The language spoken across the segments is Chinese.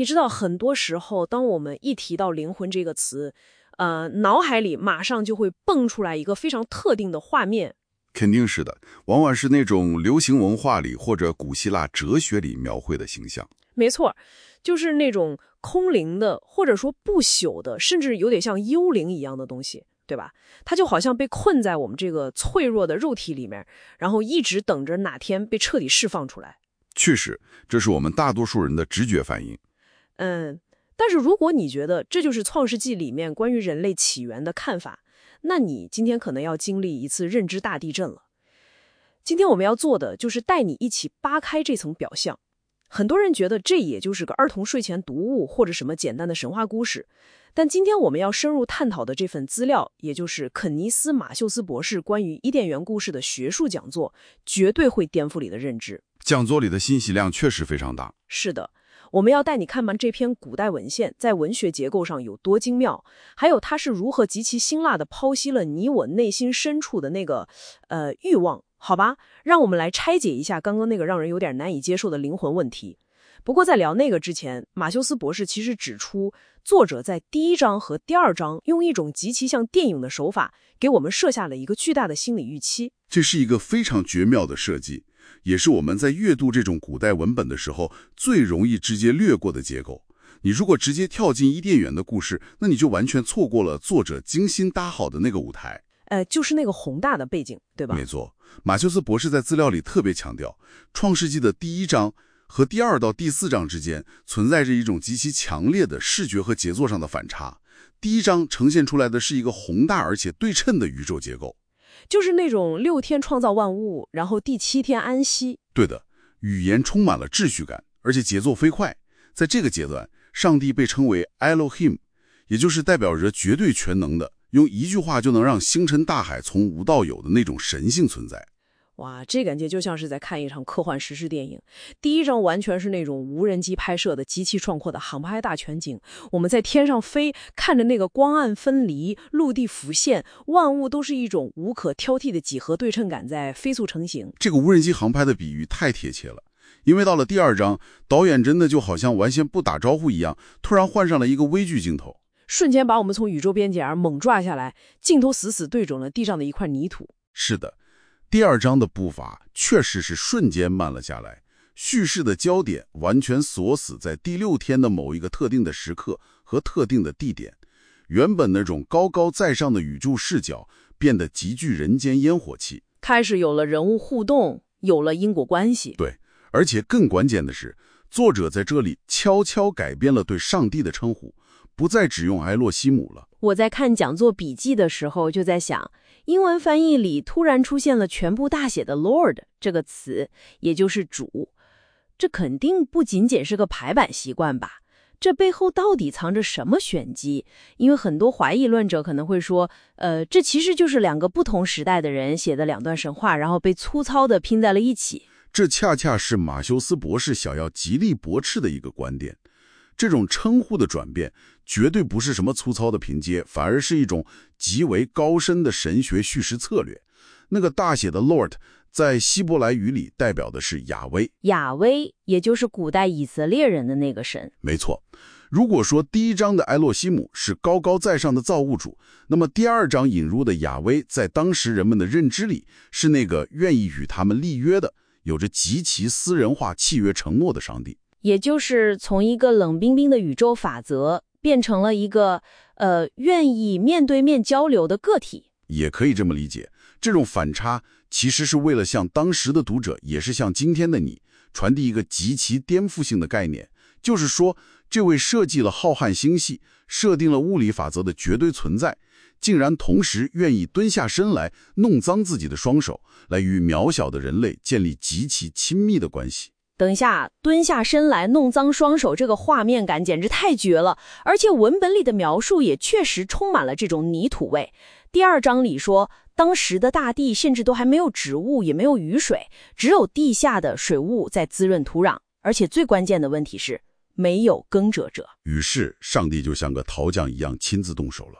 你知道，很多时候，当我们一提到灵魂这个词，脑海里马上就会蹦出来一个非常特定的画面。 肯定是的，往往是那种流行文化里或者古希腊哲学里描绘的形象。 没错，就是那种空灵的，或者说不朽的，甚至有点像幽灵一样的东西，对吧？它就好像被困在我们这个脆弱的肉体里面，然后一直等着哪天被彻底释放出来。 确实，这是我们大多数人的直觉反应。 但是如果你觉得这就是《创世纪》里面关于人类起源的看法，那你今天可能要经历一次认知大地震了。今天我们要做的就是带你一起扒开这层表象。很多人觉得这也就是个儿童睡前读物或者什么简单的神话故事，但今天我们要深入探讨的这份资料，也就是肯尼斯·马修斯博士关于伊甸园故事的学术讲座，绝对会颠覆你的认知。 讲座里的信息量确实非常大。 是的，我们要带你看完这篇古代文献在文学结构上有多精妙，还有它是如何极其辛辣地剖析了你我内心深处的那个欲望。好吧，让我们来拆解一下刚刚那个让人有点难以接受的灵魂问题。不过在聊那个之前，马修斯博士其实指出，作者在第1章和第2章用一种极其像电影的手法，给我们设下了一个巨大的心理预期。 这是一个非常绝妙的设计，也是我们在阅读这种古代文本的时候最容易直接略过的结构。你如果直接跳进伊甸园的故事，那你就完全错过了作者精心搭好的那个舞台。 就是那个宏大的背景，对吧？ 没错，马修斯博士在资料里特别强调，创世纪的第1章和第2到第4章之间存在着一种极其强烈的视觉和节奏上的反差。第1章呈现出来的是一个宏大而且对称的宇宙结构， 就是那种6天创造万物，然后第7天安息。 对的，语言充满了秩序感，而且节奏飞快。在这个阶段，上帝被称为 Elohim， 也就是代表着绝对全能的，用一句话就能让星辰大海从无到有的那种神性存在。 哇，这感觉就像是在看一场科幻史诗电影。第1章完全是那种无人机拍摄的极其壮阔的航拍大全景，我们在天上飞，看着那个光暗分离，陆地浮现，万物都是一种无可挑剔的几何对称感在飞速成型。 这个无人机航拍的比喻太贴切了，因为到了第2章，导演真的就好像完全不打招呼一样，突然换上了一个微距镜头， 瞬间把我们从宇宙边角猛抓下来，镜头死死对准了地上的一块泥土。 是的，第2章的步伐确实是瞬间慢了下来，叙事的焦点完全锁死在第6天的某一个特定的时刻和特定的地点，原本那种高高在上的宇宙视角变得极具人间烟火气， 开始有了人物互动，有了因果关系。 对，而且更关键的是，作者在这里悄悄改变了对上帝的称呼，不再只用埃洛西姆了。 我在看讲座笔记的时候就在想，英文翻译里突然出现了全部大写的 Lord 这个词，也就是主。这肯定不仅仅是个排版习惯吧？这背后到底藏着什么玄机？因为很多怀疑论者可能会说，这其实就是2个不同时代的人写的2段神话，然后被粗糙地拼在了一起。 这恰恰是马修斯博士想要极力驳斥的一个观点。这种称呼的转变绝对不是什么粗糙的拼接，反而是一种极为高深的神学叙事策略。那个大写的 Lord 在希伯来语里代表的是亚威， 亚威也就是古代以色列人的那个神。 没错，如果说第1章的埃洛西姆是高高在上的造物主，那么第2章引入的亚威在当时人们的认知里是那个愿意与他们立约的，有着极其私人化契约承诺的上帝。 也就是从一个冷冰冰的宇宙法则变成了一个愿意面对面交流的个体， 也可以这么理解。这种反差其实是为了向当时的读者，也是向今天的你，传递一个极其颠覆性的概念，就是说，这位设计了浩瀚星系、设定了物理法则的绝对存在，竟然同时愿意蹲下身来弄脏自己的双手，来与渺小的人类建立极其亲密的关系。 等一下，蹲下身来弄脏双手，这个画面感简直太绝了，而且文本里的描述也确实充满了这种泥土味。第2章里说，当时的大地甚至都还没有植物，也没有雨水，只有地下的水雾在滋润土壤，而且最关键的问题是，没有耕者者。 于是，上帝就像个陶匠一样亲自动手了。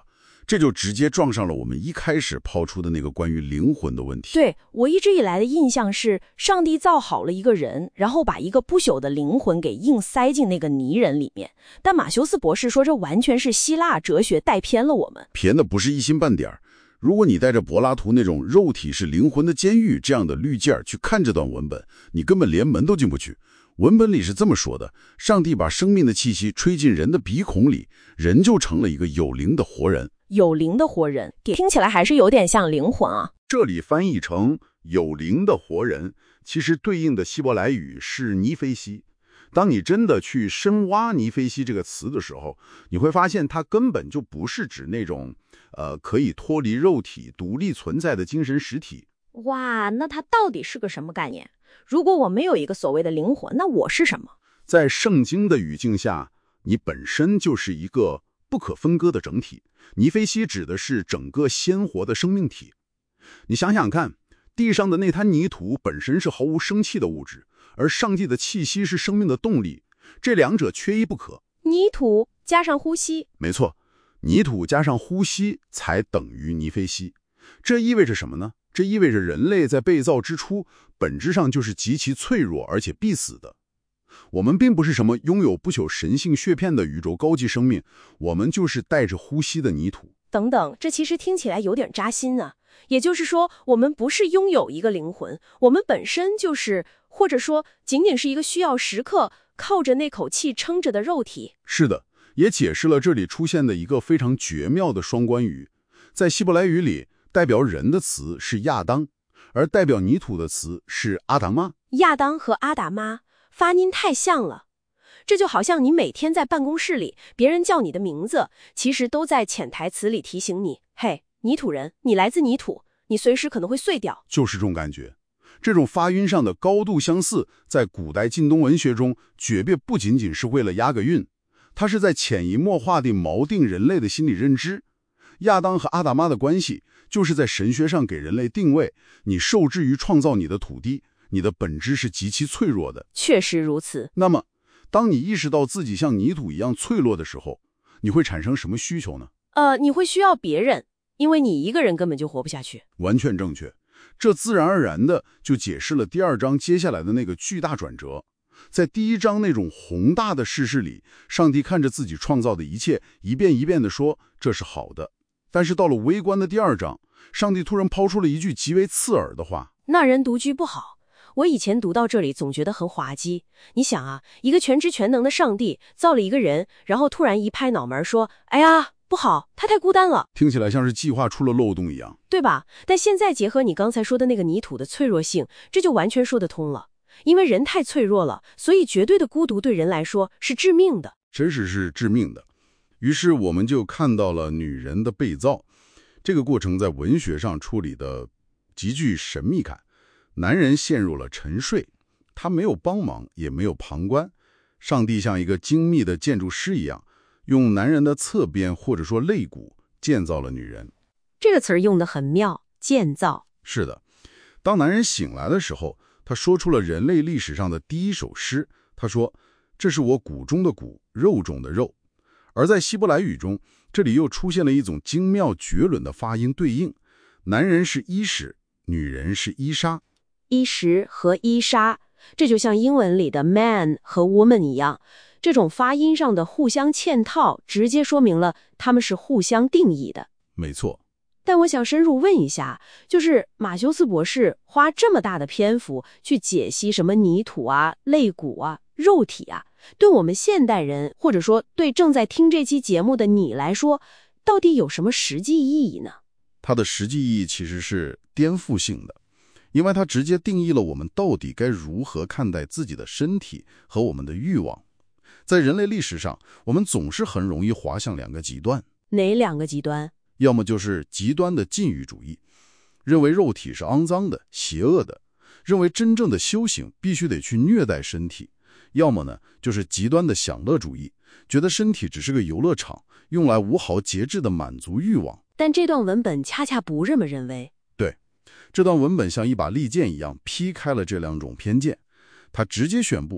这就直接撞上了我们一开始抛出的那个关于灵魂的问题。 对，我一直以来的印象是，上帝造好了一个人，然后把一个不朽的灵魂给硬塞进那个泥人里面。但马修斯博士说，这完全是希腊哲学带偏了我们。 偏的不是一星半点儿。如果你带着柏拉图那种肉体是灵魂的监狱这样的滤镜去看这段文本，你根本连门都进不去。文本里是这么说的：上帝把生命的气息吹进人的鼻孔里，人就成了一个有灵的活人。 有灵的活人，听起来还是有点像灵魂啊。 这里翻译成有灵的活人，其实对应的希伯来语是尼非西。当你真的去深挖尼非西这个词的时候，你会发现它根本就不是指那种可以脱离肉体独立存在的精神实体。 哇，那它到底是个什么概念？如果我没有一个所谓的灵魂，那我是什么？ 在圣经的语境下，你本身就是一个不可分割的整体。尼非西指的是整个鲜活的生命体。你想想看，地上的那滩泥土本身是毫无生气的物质，而上帝的气息是生命的动力，这两者缺一不可。 泥土加上呼吸， 没错，泥土加上呼吸才等于尼非西。这意味着什么呢？这意味着人类在被造之初，本质上就是极其脆弱而且必死的。我们并不是什么拥有不朽神性血片的宇宙高级生命，我们就是带着呼吸的泥土。 等等，这其实听起来有点扎心啊。也就是说，我们不是拥有一个灵魂，我们本身就是，或者说仅仅是一个需要时刻靠着那口气撑着的肉体。 是的，也解释了这里出现的一个非常绝妙的双关语。在希伯来语里，代表人的词是亚当，而代表泥土的词是阿达妈。 亚当和阿达妈发音太像了，这就好像你每天在办公室里，别人叫你的名字，其实都在潜台词里提醒你，嘿，泥土人，你来自泥土，你随时可能会碎掉。 就是这种感觉。这种发音上的高度相似，在古代近东文学中，诀别不仅仅是为了押个韵，它是在潜移默化地锚定人类的心理认知。亚当和阿达妈的关系，就是在神学上给人类定位，你受制于创造你的土地，你的本质是极其脆弱的。 确实如此。 那么，当你意识到自己像泥土一样脆弱的时候，你会产生什么需求呢？ 你会需要别人，因为你一个人根本就活不下去。 完全正确。这自然而然的就解释了第二章接下来的那个巨大转折。在第一章那种宏大的事实里，上帝看着自己创造的一切，一遍一遍地说这是好的。但是到了微观的第二章，上帝突然抛出了一句极为刺耳的话： 那人独居不好。我以前读到这里总觉得很滑稽。你想啊，一个全知全能的上帝造了一个人，然后突然一拍脑门说，哎呀，不好，他太孤单了。 听起来像是计划出了漏洞一样， 对吧？但现在结合你刚才说的那个泥土的脆弱性，这就完全说得通了。因为人太脆弱了，所以绝对的孤独对人来说是致命的。 真是致命的。于是我们就看到了女人的被造，这个过程在文学上处理的极具神秘感。男人陷入了沉睡，他没有帮忙，也没有旁观。上帝像一个精密的建筑师一样，用男人的侧边或者说肋骨建造了女人。 这个词儿用得很妙，建造。 是的，当男人醒来的时候，他说出了人类历史上的第一首诗。他说：“这是我骨中的骨，肉中的肉。”而在希伯来语中，这里又出现了一种精妙绝伦的发音对应：男人是伊什，女人是伊莎。 伊什和伊莎，这就像英文里的 man 和 woman 一样，这种发音上的互相嵌套，直接说明了他们是互相定义的。 没错。 但我想深入问一下，就是马修斯博士花这么大的篇幅去解析什么泥土啊、肋骨啊、肉体啊，对我们现代人，或者说对正在听这期节目的你来说，到底有什么实际意义呢？ 它的实际意义其实是颠覆性的，因为它直接定义了我们到底该如何看待自己的身体和我们的欲望。在人类历史上，我们总是很容易滑向两个极端。 哪两个极端？ 要么就是极端的禁欲主义，认为肉体是肮脏的、邪恶的，认为真正的修行必须得去虐待身体；要么呢，就是极端的享乐主义，觉得身体只是个游乐场，用来无毫节制的满足欲望。 但这段文本恰恰不这么认为。 对，这段文本像一把利剑一样劈开了这两种偏见，它直接宣布，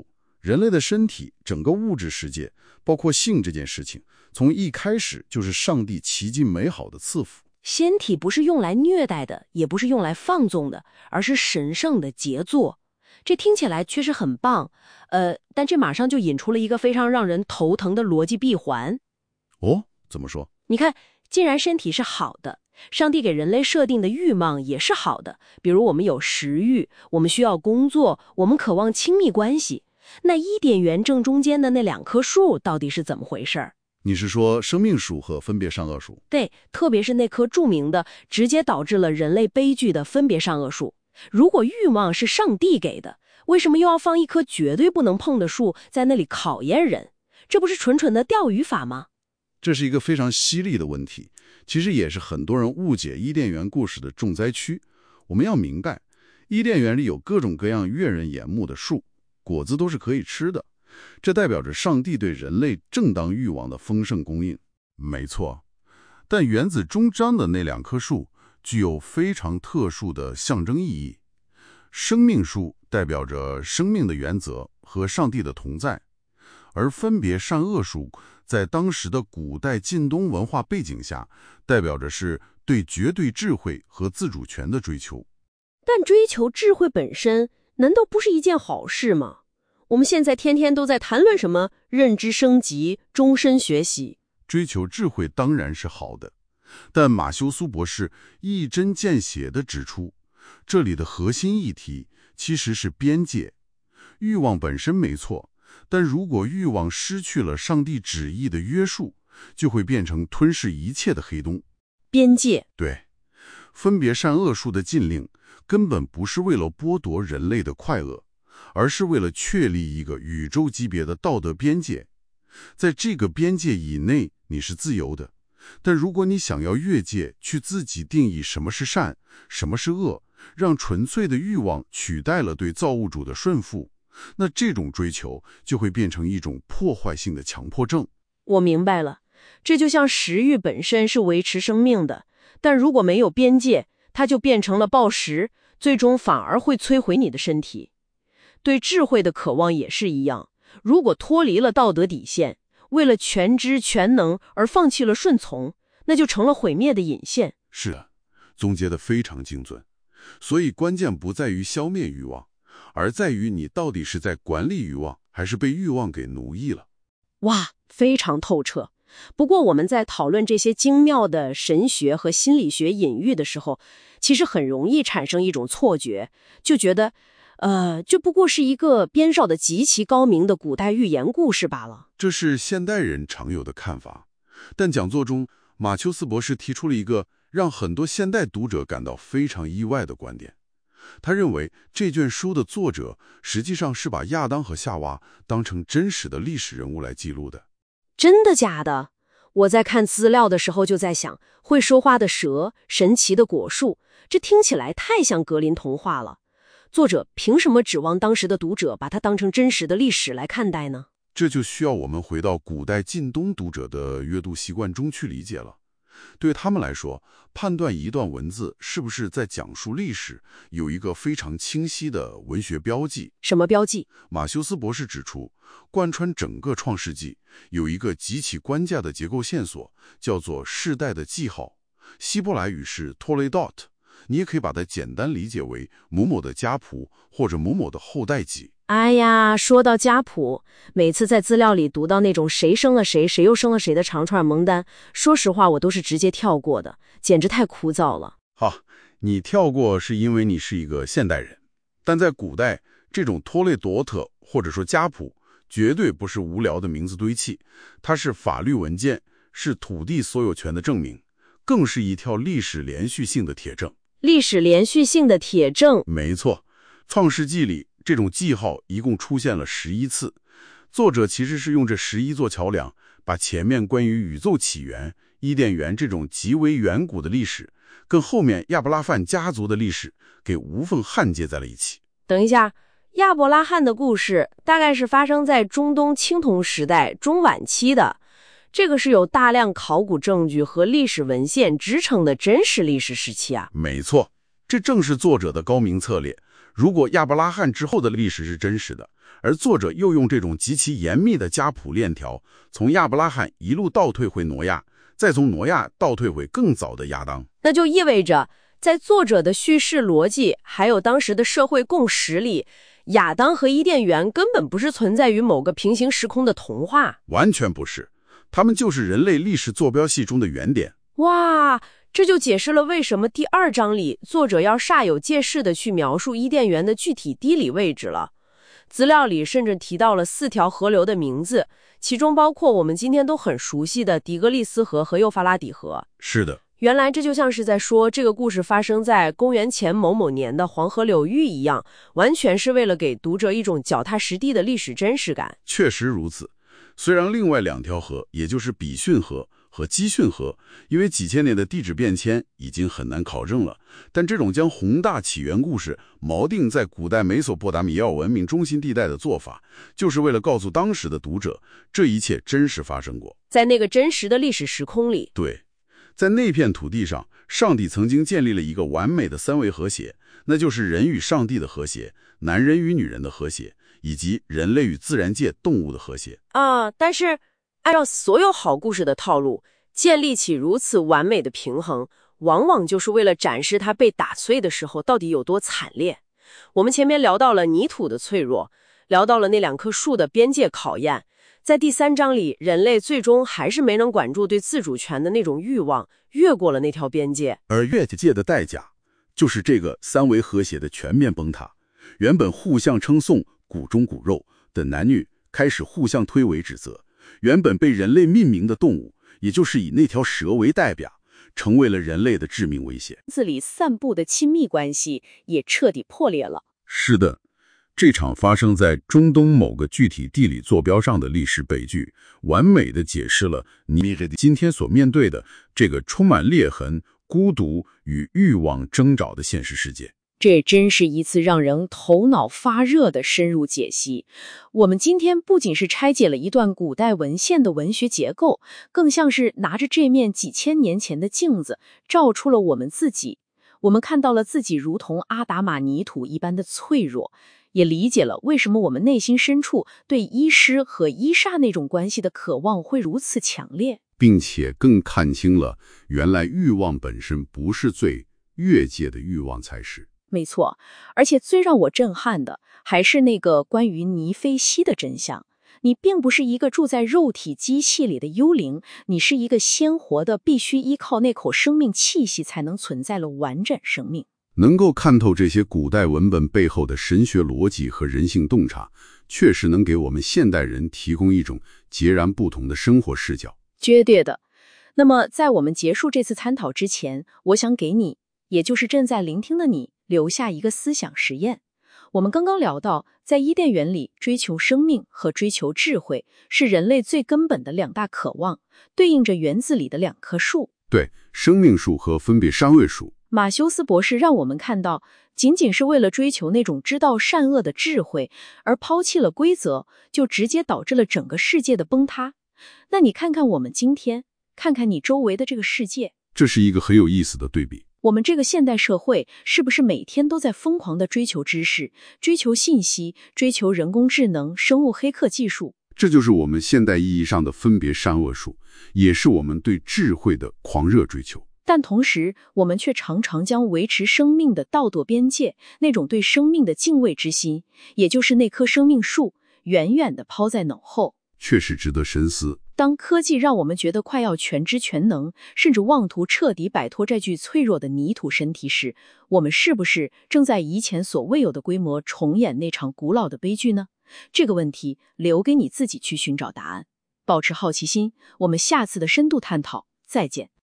人类的身体，整个物质世界，包括性这件事情，从一开始就是上帝奇迹美好的赐福。 仙体不是用来虐待的，也不是用来放纵的，而是神圣的杰作。这听起来确实很棒，但这马上就引出了一个非常让人头疼的逻辑闭环。 哦，怎么说？ 你看，既然身体是好的，上帝给人类设定的欲望也是好的，比如我们有食欲，我们需要工作，我们渴望亲密关系。那伊甸园正中间的那2棵树到底是怎么回事儿？ 你是说生命树和分别善恶树？ 对，特别是那棵著名的、直接导致了人类悲剧的分别善恶树。如果欲望是上帝给的，为什么又要放一棵绝对不能碰的树在那里考验人？这不是纯纯的钓鱼法吗？ 这是一个非常犀利的问题，其实也是很多人误解伊甸园故事的重灾区。我们要明白，伊甸园里有各种各样悦人眼目的树，果子都是可以吃的，这代表着上帝对人类正当欲望的丰盛供应。没错，但园子中章的那2棵树具有非常特殊的象征意义。生命树代表着生命的原则和上帝的同在，而分别善恶树在当时的古代近东文化背景下，代表着是对绝对智慧和自主权的追求。 但追求智慧本身，难道不是一件好事吗？我们现在天天都在谈论什么认知升级、终身学习。 追求智慧当然是好的，但马修斯博士一针见血地指出，这里的核心议题其实是边界。欲望本身没错，但如果欲望失去了上帝旨意的约束，就会变成吞噬一切的黑洞。 边界， 对，分别善恶树的禁令根本不是为了剥夺人类的快乐，而是为了确立一个宇宙级别的道德边界。在这个边界以内，你是自由的，但如果你想要越界，去自己定义什么是善，什么是恶，让纯粹的欲望取代了对造物主的顺服，那这种追求就会变成一种破坏性的强迫症。 我明白了，这就像食欲本身是维持生命的，但如果没有边界，它就变成了暴食，最终反而会摧毁你的身体。对智慧的渴望也是一样，如果脱离了道德底线，为了全知全能而放弃了顺从，那就成了毁灭的引线。 是的，总结得非常精准。所以关键不在于消灭欲望，而在于你到底是在管理欲望，还是被欲望给奴役了。 哇，非常透彻。不过我们在讨论这些精妙的神学和心理学隐喻的时候，其实很容易产生一种错觉，就觉得这不过是一个编造的极其高明的古代寓言故事罢了。 这是现代人常有的看法，但讲座中马丘斯博士提出了一个让很多现代读者感到非常意外的观点。他认为这卷书的作者实际上是把亚当和夏娃当成真实的历史人物来记录的。 真的假的？我在看资料的时候就在想，会说话的蛇，神奇的果树，这听起来太像格林童话了。作者凭什么指望当时的读者把它当成真实的历史来看待呢？ 这就需要我们回到古代近东读者的阅读习惯中去理解了。对他们来说，判断一段文字是不是在讲述历史，有一个非常清晰的文学标记。 什么标记？ 马修斯博士指出，贯穿整个创世纪有一个极其关键的结构线索，叫做世代的记号。希伯来语是 Toledot， 你也可以把它简单理解为某某的家谱或者某某的后代记。 哎呀，说到家谱，每次在资料里读到那种谁生了谁，谁又生了谁的长串蒙单，说实话我都是直接跳过的，简直太枯燥了。 好，你跳过是因为你是一个现代人，但在古代，这种托雷多特或者说家谱绝对不是无聊的名字堆砌，它是法律文件，是土地所有权的证明，更是一条历史连续性的铁证。 历史连续性的铁证？ 没错，创世纪里这种记号一共出现了11次，作者其实是用这11座桥梁，把前面关于宇宙起源、伊甸园这种极为远古的历史，跟后面亚伯拉罕家族的历史给无缝焊接在了一起。 等一下，亚伯拉罕的故事大概是发生在中东青铜时代中晚期的，这个是有大量考古证据和历史文献支撑的真实历史时期啊。 没错，这正是作者的高明策略。如果亚伯拉罕之后的历史是真实的， 而作者又用这种极其严密的家谱链条，从亚伯拉罕一路倒退回挪亚，再从挪亚倒退回更早的亚当。 那就意味着，在作者的叙事逻辑还有当时的社会共识里，亚当和伊甸园根本不是存在于某个平行时空的童话， 完全不是，他们就是人类历史坐标系中的原点。 哇，这就解释了为什么第2章里作者要煞有介事地去描述伊甸园的具体地理位置了。资料里甚至提到了4条河流的名字，其中包括我们今天都很熟悉的底格里斯河和幼发拉底河。 是的， 原来这就像是在说这个故事发生在公元前某某年的黄河流域一样，完全是为了给读者一种脚踏实地的历史真实感。 确实如此。虽然另外2条河，也就是比逊河和基逊河，因为几千年的地质变迁已经很难考证了，但这种将宏大起源故事锚定在古代美索不达米亚文明中心地带的做法，就是为了告诉当时的读者，这一切真实发生过， 在那个真实的历史时空里。 对，在那片土地上，上帝曾经建立了一个完美的3维和谐，那就是人与上帝的和谐，男人与女人的和谐，以及人类与自然界动物的和谐。 但是按照所有好故事的套路，建立起如此完美的平衡，往往就是为了展示它被打碎的时候到底有多惨烈。我们前面聊到了泥土的脆弱，聊到了那2棵树的边界考验，在第3章里，人类最终还是没能管住对自主权的那种欲望，越过了那条边界。 而越界的代价，就是这个3维和谐的全面崩塌。原本互相称颂骨中骨肉的男女，开始互相推诿指责。原本被人类命名的动物，也就是以那条蛇为代表，成为了人类的致命威胁。 字里散布的亲密关系也彻底破裂了。 是的，这场发生在中东某个具体地理坐标上的历史悲剧，完美地解释了你今天所面对的这个充满裂痕、孤独与欲望挣扎的现实世界。 这真是一次让人头脑发热的深入解析。我们今天不仅是拆解了一段古代文献的文学结构，更像是拿着这面几千年前的镜子，照出了我们自己。我们看到了自己如同阿达玛泥土一般的脆弱，也理解了为什么我们内心深处对伊施和伊莎那种关系的渴望会如此强烈， 并且更看清了原来欲望本身不是罪，越界的欲望才是。 没错，而且最让我震撼的还是那个关于尼菲西的真相。你并不是一个住在肉体机器里的幽灵，你是一个鲜活的，必须依靠那口生命气息才能存在的完整生命。 能够看透这些古代文本背后的神学逻辑和人性洞察，确实能给我们现代人提供一种截然不同的生活视角。 绝对的。那么在我们结束这次探讨之前，我想给你，也就是正在聆听的你，留下一个思想实验。我们刚刚聊到，在伊甸园里，追求生命和追求智慧是人类最根本的2大渴望，对应着园子里的2棵树。 对，生命树和分别善恶树。 马修斯博士让我们看到，仅仅是为了追求那种知道善恶的智慧，而抛弃了规则，就直接导致了整个世界的崩塌。那你看看我们今天，看看你周围的这个世界， 这是一个很有意思的对比。 我们这个现代社会是不是每天都在疯狂地追求知识、追求信息、追求人工智能、生物黑客技术？ 这就是我们现代意义上的分别善恶树，也是我们对智慧的狂热追求。 但同时，我们却常常将维持生命的道德边界，那种对生命的敬畏之心，也就是那棵生命树，远远地抛在脑后。 确实值得深思。 当科技让我们觉得快要全知全能，甚至妄图彻底摆脱这具脆弱的泥土身体时，我们是不是正在以前所未有的规模重演那场古老的悲剧呢？这个问题留给你自己去寻找答案。保持好奇心，我们下次的深度探讨再见。